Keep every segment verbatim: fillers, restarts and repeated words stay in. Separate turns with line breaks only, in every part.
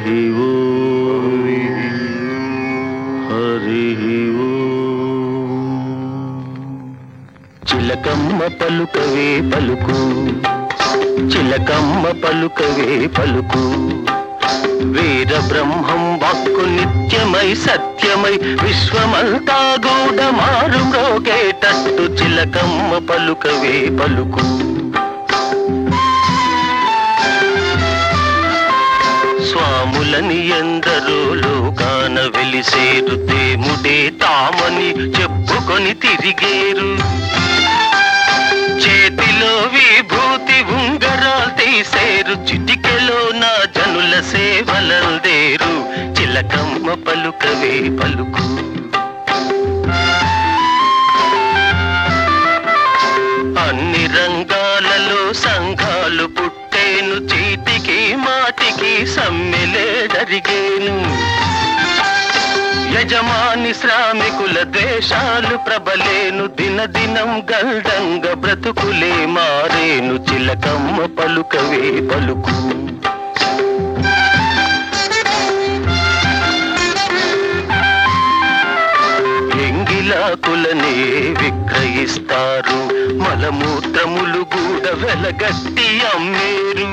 ఓ హరి ఓ. చిలకమ్మ పలుకవే పలుకు, చిలకమ్మ పలుకవే పలుకు, వీర బ్రహ్మం వాక్కు నిత్యమై సత్యమై విశ్వమంతా గూడ మారు మ్రోగేటట్టు చిలకమ్మ పలుకవే పలుకు. స్వాములని ఎందరో లోకాన వెలిసేరు, దేముడే తామని చెప్పుకొని తిరిగేరు. చేతిలో విభూతి ఉంగరాలు తీసేరు, చిటికెలో నా జనుల సేవలందేరు చిలకమ్మ పలుకవే పలుకు. అన్ని రంగాలలో సంఘాలు పుట్టేను, చీటికి మాటికి సమ్మెలే జరిగేను. యజమాని శ్రామికుల ద్వేషాలు ప్రబలేను, దినదినం గల్డంగ బ్రతుకులే మారేను చిలకమ్మ పలుకవే పలుకు. ఎంగిలాకులనే విక్రయిస్తారు, మలమూత్రములు కూడా వెలగట్టి అమ్మేరు.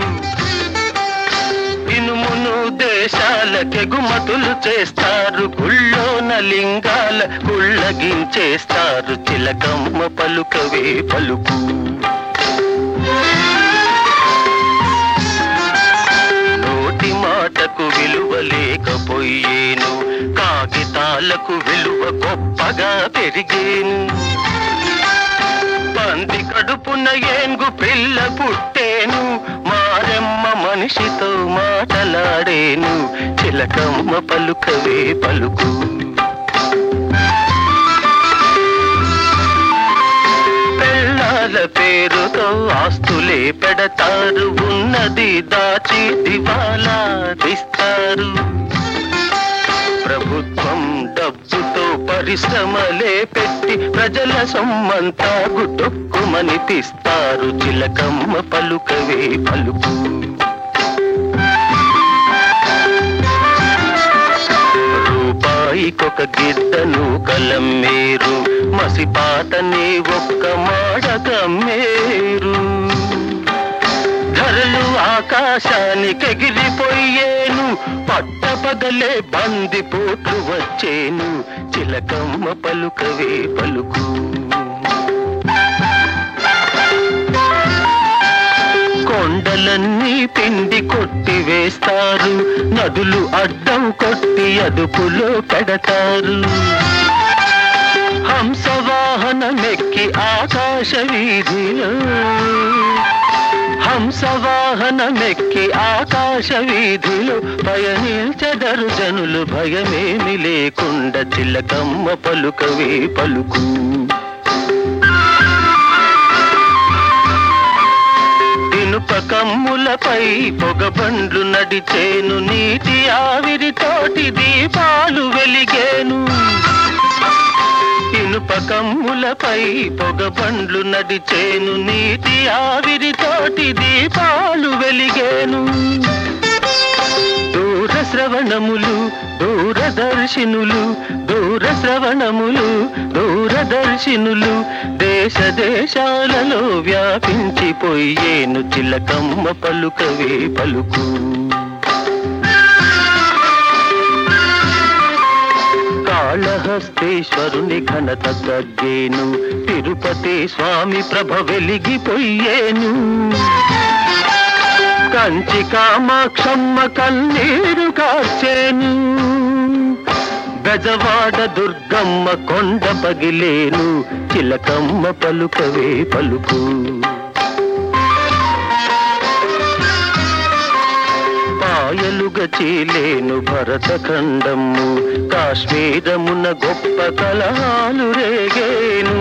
ఇనుమును దేశాలకెగుమతులు చేస్తారు, గుళ్ళోన లింగాల గుళ్ళగించేస్తారు చిలకమ్మ పలుకవే పలుకు. నోటి మాటకు విలువ లేకపోయేను, కాగితాలకు విలువ గొప్పగా పెరిగేను. పంది కడుపున ఏనుగు పిల్ల పుట్టేను, మారెమ్మ మనిషితో మాటలాడేను చిలకమ్మ పలుకవే పలుకు. పెళ్ళాల పేరుతో ఆస్తులే పెడతారు, ఉన్నది దాచి దివాలా తీస్తారు. ప్రభుత్వం డబ్బుతో పరిశ్రమలే పెట్టి ప్రజల సొమ్మంతా గుట్టుక్కుమని తీస్తారు చిలకమ్మ పలుకవే పలుకు. రూపాయికొక గిద్దను కలమ్మేరు, మసిపాతనే ఒక్క మాడకమ్మేరు. ధరలు ఆకాశానికెగిరిపోయేను, పట్టపగలే బంది పోట్లు వచ్చేను చిలకమ్మ పలుకవే పలుకు. కొండలన్నీ పిండి కొట్టి వేస్తారు, నదులు అడ్డం కొట్టి అదుపులో పెడతారు. హంసవాహనమెక్కి ఆకాశ వీధిలో, హంసవాహనమెక్కి ఆకాశ వీధిలో పయనించెదరు జనులు భయమేమి లేకుండా చిలకమ్మ పలుకవే పలుకు. ఇనుపకమ్ములపై పొగబండ్లు నడిచేను, నీటి ఆవిరితోటి దీపాలు వెలిగేను. ఇనుపకమ్ములపై పొగబండ్లు నడిచేను, నీటి ఆవిరితోటి దీపాలు వెలిగేను. దూర శ్రవణములు దూరదర్శినులు, దూర శ్రవణములు దూరదర్శినులు దేశ దేశాలలో వ్యాపించిపోయేను చిలకమ్మ పలుకవే పలుకు. కాళహస్తేశ్వరుని ఘనత తగ్గేను, తిరుపతి స్వామి ప్రభ వెలిగిపోయేను. కంచి కామాక్షమ్మ కన్నీరు కార్చేను, బెజవాడ దుర్గమ్మ కొండ పగిలేను చిలకమ్మ పలుకవే పలుకు. పాయలుగా చీలేను భరతఖండము, కాశ్మీరమున గొప్ప కలహాలు రేగేను.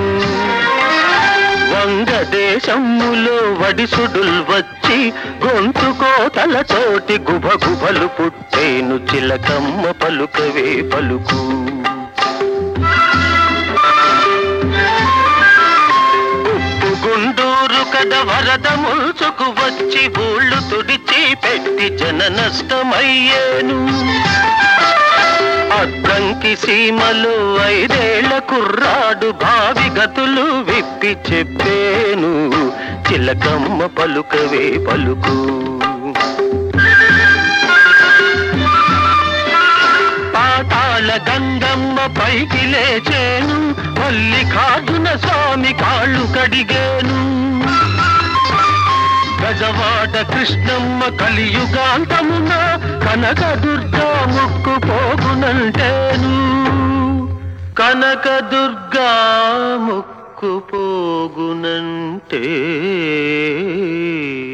వంగదేశములో వడిసుడుల్ వచ్చి గొంతు కోతలతోటి గుభ గుభలు పుట్టేను చిలకమ్మ పలుకవే పలుకు. ఉప్పు గుండూరు వాడ వరద ముల్చుకు వచ్చి ఊళ్ళు తుడిచి పెట్టి జన నష్టమయ్యేను. అద్దంకి సీమలో ఐదేళ్ల కుర్రాడు భావి గతులు విప్పి చెప్పేను. చిలకమ్మ పలుకవే పలుకు. పాతాళ గంగమ్మ పైకి లేచేను. మల్లికార్జున స్వామి కాళ్ళు కడిగేను. గజవాడ కృష్ణమ్మ కలియుగాంతమున కనకదుర్గా ముక్కు పోగునంటేను. కనకదుర్గా ముక్కు పోగునంటే